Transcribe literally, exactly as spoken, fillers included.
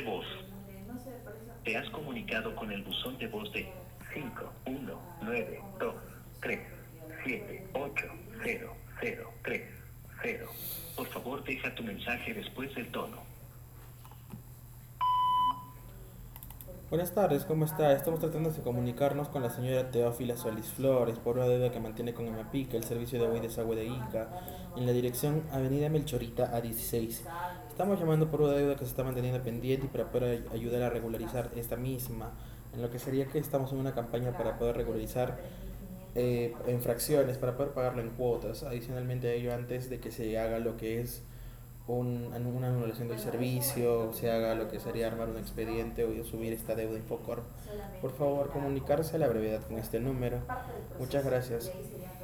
de voz. Te has comunicado con el buzón de voz de cinco uno nueve dos tres siete ocho cero cero tres cero. Por favor, deja tu mensaje después del tono. Buenas tardes, ¿cómo está? Estamos tratando de comunicarnos con la señora Teófila Solís Flores por una deuda que mantiene con Amapica, el servicio de agua y desagüe de Ica, en la dirección Avenida Melchorita A dieciséis. Estamos llamando por una deuda que se está manteniendo pendiente y para poder ay- ayudar a regularizar esta misma, en lo que sería que estamos en una campaña para poder regularizar eh, en fracciones, para poder pagarlo en cuotas. Adicionalmente a ello, antes de que se haga lo que es un- una anulación del servicio, se haga lo que sería armar un expediente o subir esta deuda a Infocorp. Por favor, comunicarse a la brevedad con este número. Muchas gracias.